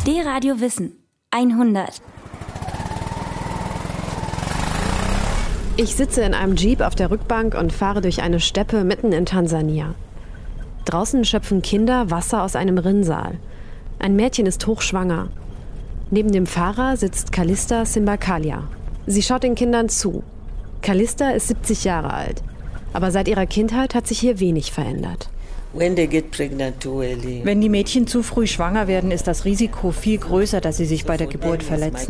D-Radio Wissen 100. Ich sitze in einem Jeep auf der Rückbank und fahre durch eine Steppe mitten in Tansania. Draußen schöpfen Kinder Wasser aus einem Rinnsal. Ein Mädchen ist hochschwanger. Neben dem Fahrer sitzt Calista Simbakalia. Sie schaut den Kindern zu. Calista ist 70 Jahre alt. Aber seit ihrer Kindheit hat sich hier wenig verändert. Wenn die Mädchen zu früh schwanger werden, ist das Risiko viel größer, dass sie sich bei der Geburt verletzen.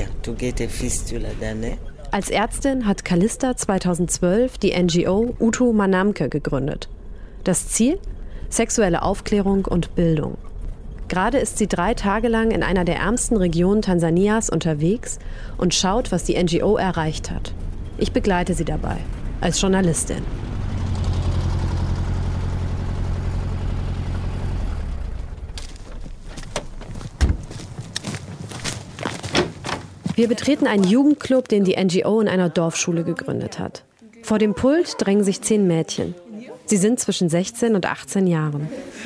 Als Ärztin hat Calista 2012 die NGO Utu Manamke gegründet. Das Ziel? Sexuelle Aufklärung und Bildung. Gerade ist sie 3 Tage lang in einer der ärmsten Regionen Tansanias unterwegs und schaut, was die NGO erreicht hat. Ich begleite sie dabei, als Journalistin. Wir betreten einen Jugendclub, den die NGO in einer Dorfschule gegründet hat. Vor dem Pult drängen sich 10 Mädchen. Sie sind zwischen 16 und 18 Jahren.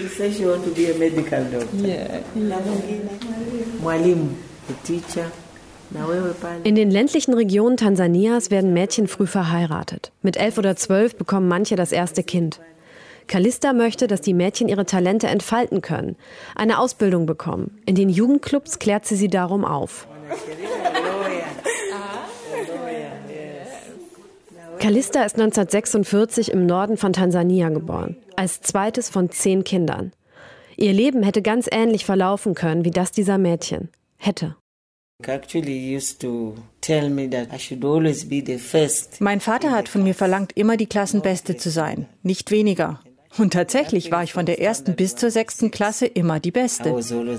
In den ländlichen Regionen Tansanias werden Mädchen früh verheiratet. Mit 11 oder 12 bekommen manche das erste Kind. Calista möchte, dass die Mädchen ihre Talente entfalten können, eine Ausbildung bekommen. In den Jugendclubs klärt sie darum auf. Calista ist 1946 im Norden von Tansania geboren, als zweites von 10 Kindern. Ihr Leben hätte ganz ähnlich verlaufen können wie das dieser Mädchen. Hätte. Mein Vater hat von mir verlangt, immer die Klassenbeste zu sein, nicht weniger. Und tatsächlich war ich von der 1. bis zur 6. Klasse immer die Beste.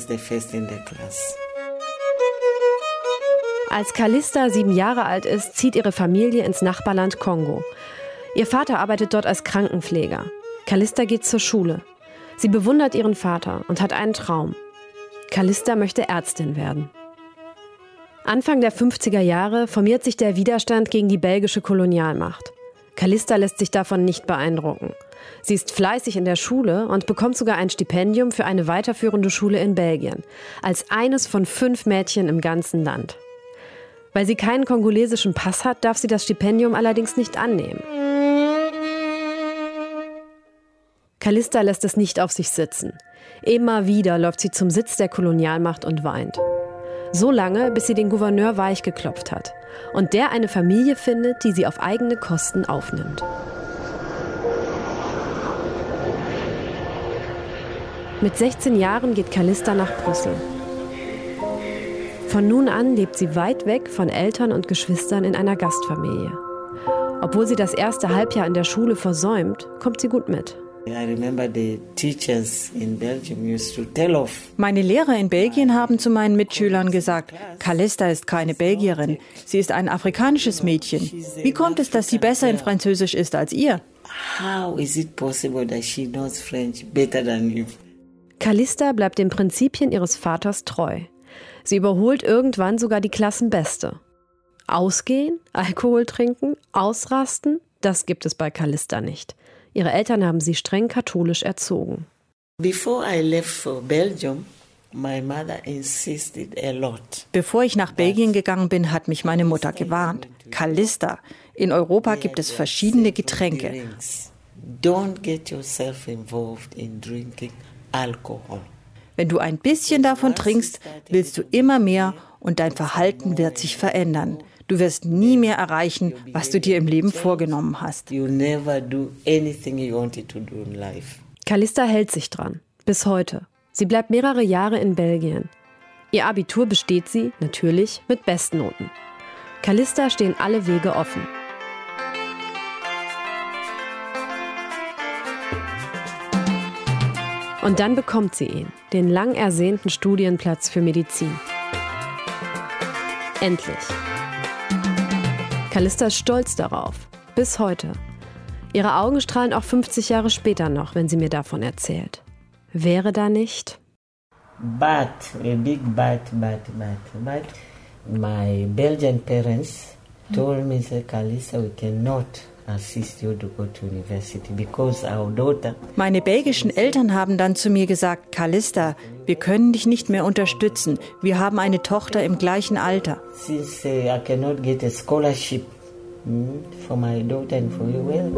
Als Calista 7 Jahre alt ist, zieht ihre Familie ins Nachbarland Kongo. Ihr Vater arbeitet dort als Krankenpfleger. Calista geht zur Schule. Sie bewundert ihren Vater und hat einen Traum. Calista möchte Ärztin werden. Anfang der 50er Jahre formiert sich der Widerstand gegen die belgische Kolonialmacht. Calista lässt sich davon nicht beeindrucken. Sie ist fleißig in der Schule und bekommt sogar ein Stipendium für eine weiterführende Schule in Belgien, als eines von 5 Mädchen im ganzen Land. Weil sie keinen kongolesischen Pass hat, darf sie das Stipendium allerdings nicht annehmen. Calista lässt es nicht auf sich sitzen. Immer wieder läuft sie zum Sitz der Kolonialmacht und weint. So lange, bis sie den Gouverneur weichgeklopft hat und der eine Familie findet, die sie auf eigene Kosten aufnimmt. Mit 16 Jahren geht Calista nach Brüssel. Von nun an lebt sie weit weg von Eltern und Geschwistern in einer Gastfamilie. Obwohl sie das erste Halbjahr in der Schule versäumt, kommt sie gut mit. Meine Lehrer in Belgien haben zu meinen Mitschülern gesagt, Calista ist keine Belgierin, sie ist ein afrikanisches Mädchen. Wie kommt es, dass sie besser in Französisch ist als ihr? Calista bleibt den Prinzipien ihres Vaters treu. Sie überholt irgendwann sogar die Klassenbeste. Ausgehen, Alkohol trinken, ausrasten, das gibt es bei Calista nicht. Ihre Eltern haben sie streng katholisch erzogen. Bevor ich nach Belgien gegangen bin, hat mich meine Mutter gewarnt. Calista, in Europa gibt es verschiedene Getränke. Don't get yourself involved in drinking alcohol. Wenn du ein bisschen davon trinkst, willst du immer mehr und dein Verhalten wird sich verändern. Du wirst nie mehr erreichen, was du dir im Leben vorgenommen hast. Calista hält sich dran, bis heute. Sie bleibt mehrere Jahre in Belgien. Ihr Abitur besteht sie, natürlich, mit Bestnoten. Calista stehen alle Wege offen. Und dann bekommt sie ihn, den lang ersehnten Studienplatz für Medizin. Endlich. Calista ist stolz darauf, bis heute. Ihre Augen strahlen auch 50 Jahre später noch, wenn sie mir davon erzählt. Wäre da nicht? But, a big but. My Belgian parents told me, Calista, we cannot assist you to go to university because our daughter. Meine belgischen Eltern haben dann zu mir gesagt, Calista, wir können dich nicht mehr unterstützen. Wir haben eine Tochter im gleichen Alter. Since I cannot get a scholarship for my daughter and for you, well.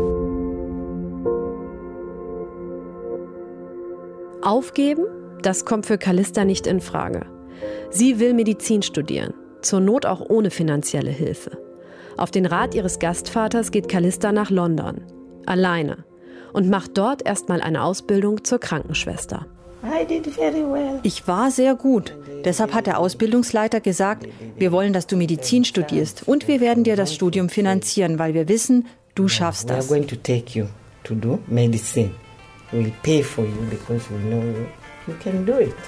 Aufgeben? Das kommt für Calista nicht in Frage. Sie will Medizin studieren, zur Not auch ohne finanzielle Hilfe. Auf den Rat ihres Gastvaters geht Calista nach London, alleine, und macht dort erstmal eine Ausbildung zur Krankenschwester. Ich war sehr gut. Deshalb hat der Ausbildungsleiter gesagt, wir wollen, dass du Medizin studierst und wir werden dir das Studium finanzieren, weil wir wissen, du schaffst das. We are going to take you to do medicine. We'll pay for you because we know you can do it.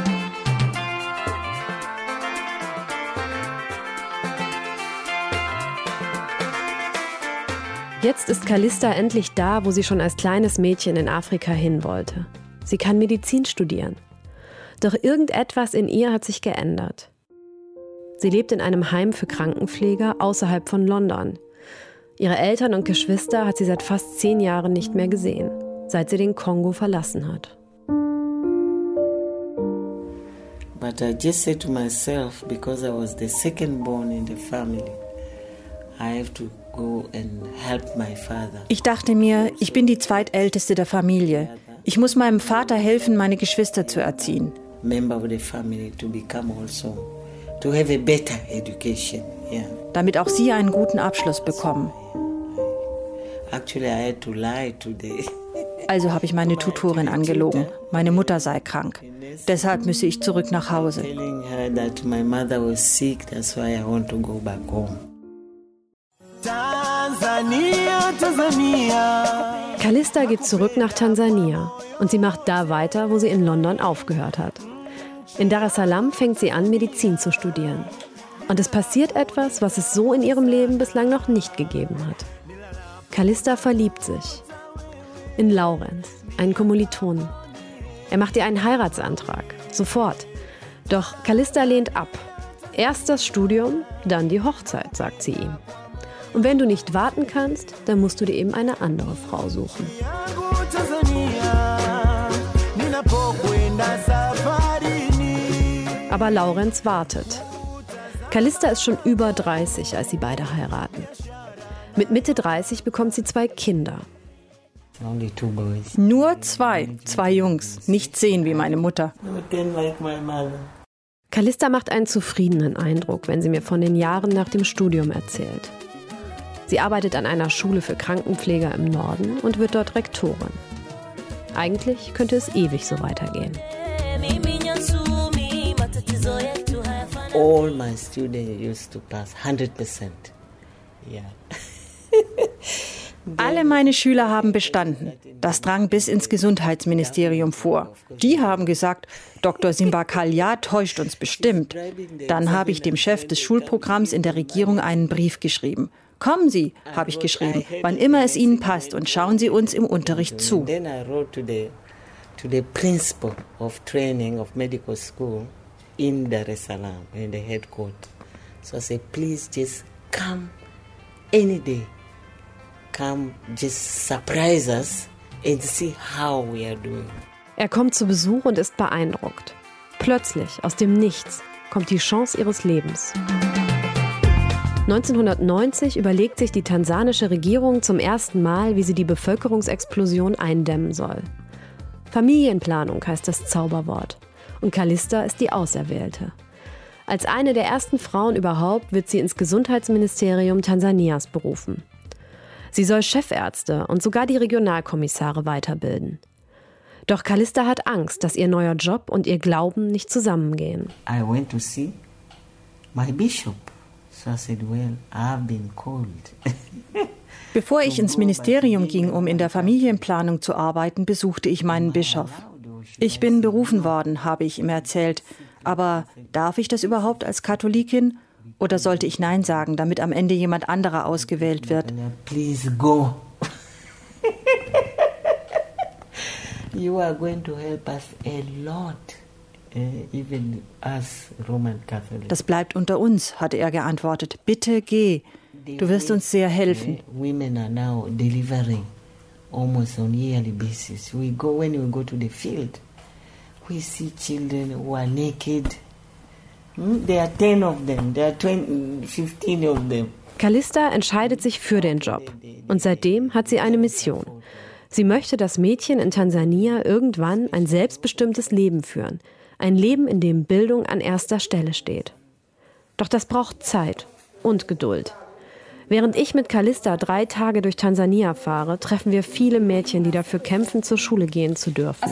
Jetzt ist Calista endlich da, wo sie schon als kleines Mädchen in Afrika hin wollte. Sie kann Medizin studieren. Doch irgendetwas in ihr hat sich geändert. Sie lebt in einem Heim für Krankenpfleger außerhalb von London. Ihre Eltern und Geschwister hat sie seit fast 10 Jahren nicht mehr gesehen, seit sie den Kongo verlassen hat. But I just said to myself, because I was the second born in the family, I have to go and help my father. Ich dachte mir, ich bin die zweitälteste der Familie. Ich muss meinem Vater helfen, meine Geschwister zu erziehen. Member of the family to become also, to have a better education. Yeah. Damit auch sie einen guten Abschluss bekommen. Actually, I had to lie today. Also habe ich meine Tutorin angelogen. Meine Mutter sei krank. Deshalb müsse ich zurück nach Hause. Telling her that my mother was sick, that's why I want to go back home. Tansania, Tansania. Calista geht zurück nach Tansania und sie macht da weiter, wo sie in London aufgehört hat. In Dar es Salaam fängt sie an, Medizin zu studieren. Und es passiert etwas, was es so in ihrem Leben bislang noch nicht gegeben hat. Calista verliebt sich in Laurenz, einen Kommilitonen. Er macht ihr einen Heiratsantrag, sofort. Doch Calista lehnt ab. Erst das Studium, dann die Hochzeit, sagt sie ihm. Und wenn du nicht warten kannst, dann musst du dir eben eine andere Frau suchen. Aber Laurenz wartet. Calista ist schon über 30, als sie beide heiraten. Mit Mitte 30 bekommt sie 2 Kinder. Only 2 boys. Nur 2 Jungs, nicht 10 wie meine Mutter. Not 10 like my mother. Calista macht einen zufriedenen Eindruck, wenn sie mir von den Jahren nach dem Studium erzählt. Sie arbeitet an einer Schule für Krankenpfleger im Norden und wird dort Rektorin. Eigentlich könnte es ewig so weitergehen. All my students used to pass 100%. Yeah. Alle meine Schüler haben bestanden. Das drang bis ins Gesundheitsministerium vor. Die haben gesagt, Dr. Simbakalia täuscht uns bestimmt. Dann habe ich dem Chef des Schulprogramms in der Regierung einen Brief geschrieben. Kommen Sie, habe ich geschrieben, wann immer es Ihnen passt und schauen Sie uns im Unterricht zu. Then I wrote to the principal of training of medical school in Dar es Salaam, in the headquarters. So I said, please just come any day. Come, just surprise us and see how we are doing. Er kommt zu Besuch und ist beeindruckt. Plötzlich, aus dem Nichts, kommt die Chance ihres Lebens. 1990 überlegt sich die tansanische Regierung zum ersten Mal, wie sie die Bevölkerungsexplosion eindämmen soll. Familienplanung heißt das Zauberwort. Und Calista ist die Auserwählte. Als eine der ersten Frauen überhaupt wird sie ins Gesundheitsministerium Tansanias berufen. Sie soll Chefärzte und sogar die Regionalkommissare weiterbilden. Doch Calista hat Angst, dass ihr neuer Job und ihr Glauben nicht zusammengehen. I went to see my bishop. So I said, well, I've been called. Bevor ich ins Ministerium ging, um in der Familienplanung zu arbeiten, besuchte ich meinen Bischof. Ich bin berufen worden, habe ich ihm erzählt. Aber darf ich das überhaupt als Katholikin? Oder sollte ich Nein sagen, damit am Ende jemand anderer ausgewählt wird? Please go. You are going to help us a lot, even us Roman Catholics. Das bleibt unter uns, hatte er geantwortet. Bitte geh. Du wirst uns sehr helfen. Women are now delivering almost on yearly basis. When we go to the field, we see children who are naked. There are 10 of them, there are 15 of them. Calista entscheidet sich für den Job. Und seitdem hat sie eine Mission. Sie möchte, dass Mädchen in Tansania irgendwann ein selbstbestimmtes Leben führen. Ein Leben, in dem Bildung an erster Stelle steht. Doch das braucht Zeit und Geduld. Während ich mit Calista 3 Tage durch Tansania fahre, treffen wir viele Mädchen, die dafür kämpfen, zur Schule gehen zu dürfen.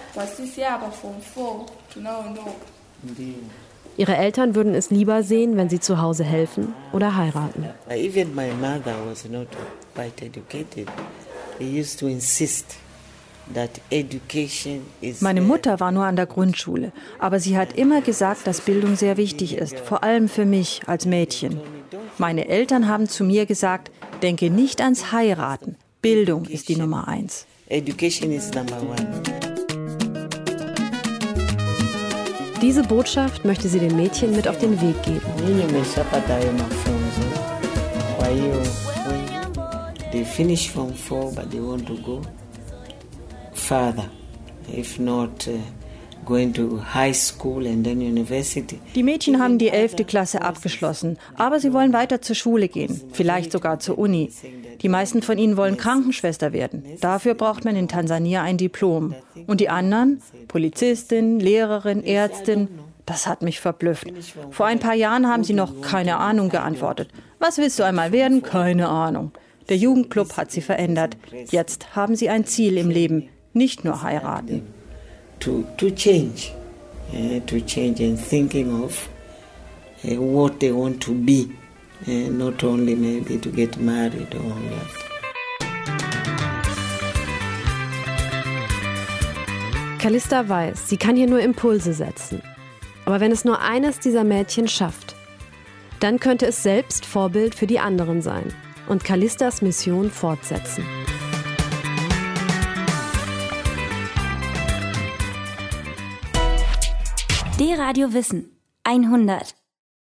Ihre Eltern würden es lieber sehen, wenn sie zu Hause helfen oder heiraten. Even my mother was not quite educated. They used to insist that education is. Meine Mutter war nur an der Grundschule, aber sie hat immer gesagt, dass Bildung sehr wichtig ist, vor allem für mich als Mädchen. Meine Eltern haben zu mir gesagt, denke nicht ans Heiraten. Bildung ist die Nummer 1. Education is number 1. Diese Botschaft möchte sie den Mädchen mit auf den Weg geben. They finish Form 4, but they want to go further, if not going to high school and then university. Die Mädchen haben die 11. Klasse abgeschlossen, aber sie wollen weiter zur Schule gehen, vielleicht sogar zur Uni. Die meisten von ihnen wollen Krankenschwester werden. Dafür braucht man in Tansania ein Diplom. Und die anderen? Polizistin, Lehrerin, Ärztin? Das hat mich verblüfft. Vor ein paar Jahren haben sie noch keine Ahnung geantwortet. Was willst du einmal werden? Keine Ahnung. Der Jugendclub hat sie verändert. Jetzt haben sie ein Ziel im Leben, nicht nur heiraten. To change and thinking of what they want to be, not only maybe to get married or all that. Calista weiß, sie kann hier nur Impulse setzen. Aber wenn es nur eines dieser Mädchen schafft, dann könnte es selbst Vorbild für die anderen sein und Calistas Mission fortsetzen. D-Radio Wissen 100.